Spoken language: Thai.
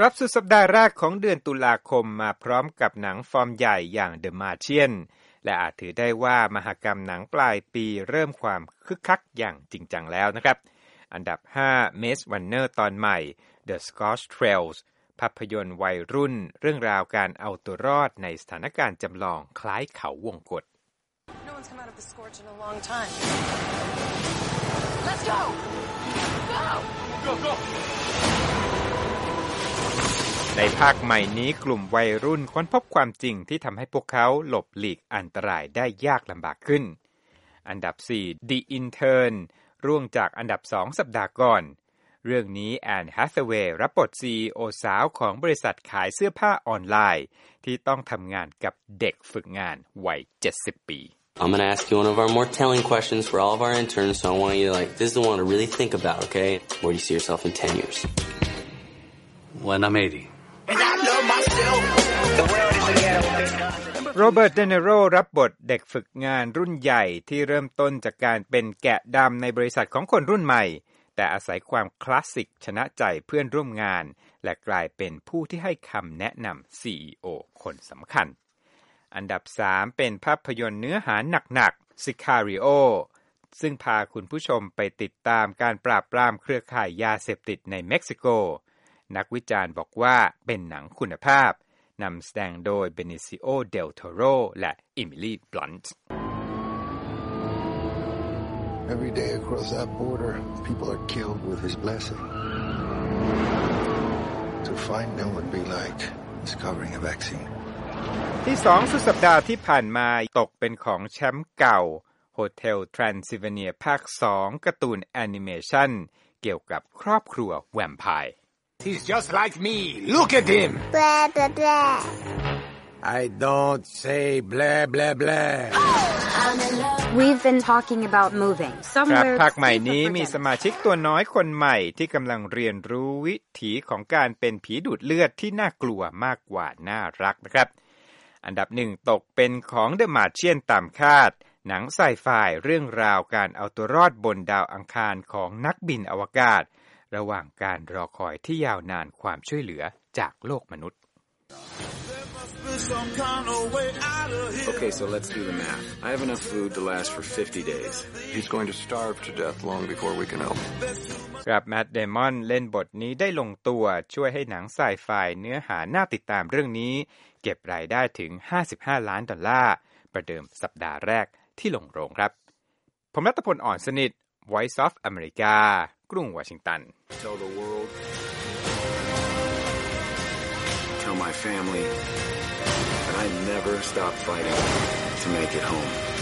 รับสุดสัปดาห์แรกของเดือนตุลาคมมาพร้อมกับหนังฟอร์มใหญ่อย่าง The Martian และอาจถือได้ว่ามหกรรมหนังปลายปีเริ่มความคึกคักอย่างจริงจังแล้วนะครับอันดับ5 Maze Runner ตอนใหม่ The Scorched Trails ภาพยนตร์วัยรุ่นเรื่องราวการเอาตัวรอดในสถานการณ์จำลองคล้ายเขาวงกต No one's come out of the scorch in a long time. Let's go. Go. Go. ในภาคใหม่นี้กลุ่มวัยรุ่นค้นพบความจริงที่ทำให้พวกเขาหลบหลีกอันตรายได้ยากลำบากขึ้นอันดับ4 The Intern ร่วงจากอันดับ2สัปดาห์ก่อนเรื่องนี้แอนแฮทเวย์รับบท CEO สาวของบริษัทขายเสื้อผ้าออนไลน์ที่ต้องทำงานกับเด็กฝึกงานวัย70 ปี I'm going to ask you one of our more telling questions for all of our interns, so I want you to this is the one to really think about, okay? Where do you see yourself in 10 years? When I'm 80. โรเบิร์ต เดเนโรรับบทเด็กฝึกงานรุ่นใหญ่ที่เริ่มต้นจากการเป็นแกะดำในบริษัทของคนรุ่นใหม่แต่อาศัยความคลาสสิกชนะใจเพื่อนร่วมงานและกลายเป็นผู้ที่ให้คำแนะนำ CEO คนสำคัญอันดับ3เป็นภาพยนตร์เนื้อหาหนักๆ Sicario ซึ่งพาคุณผู้ชมไปติดตามการปราบปรามเครือข่ายยาเสพติดในเม็กซิโกนักวิจารณ์บอกว่าเป็นหนังคุณภาพนำแสดงโดยเบนิซิโอ เดลโทโรและอิมิลี บลันต์ Every day across that border, people are killed with his blessing. To find them would be like discovering a vaccine. ที่2สุดสัปดาห์ที่ผ่านมาตกเป็นของแชมป์เก่า Hotel Transylvania ภาค 2 การ์ตูนแอนิเมชันเกี่ยวกับครอบครัวแวมไพร์ He's just like me. Look at him. Blah, blah, blah. I don't say blah, blah, blah. We've been talking about moving. ครับภาคใหม่นี้มีสมาชิกตัวน้อยคนใหม่ที่กำลังเรียนรู้วิถีของการเป็นผีดูดเลือดที่น่ากลัวมากกว่าน่ารักนะครับอันดับ1ตกเป็นของ The Martian ตามคาดหนังไซไฟเรื่องราวการเอาตัวรอดบนดาวอังคารของนักบินอวกาศระหว่างการรอคอยที่ยาวนานความช่วยเหลือจากโลกมนุษย์ Okay, so let's do the math. I have enough food to last for 50 days. He's going to starve to death long before we can help him. ครับแมท เดมอนเล่นบทนี้ได้ลงตัวช่วยให้หนังไซไฟเนื้อหาน่าติดตามเรื่องนี้เก็บรายได้ถึง$55 ล้านประเดิมสัปดาห์แรกที่ลงโรงครับผมรัตพล อ่อนสนิท Voice of America กรุงวอชิงตัน Tell the world. Tell my family that I never stop fighting to make it home.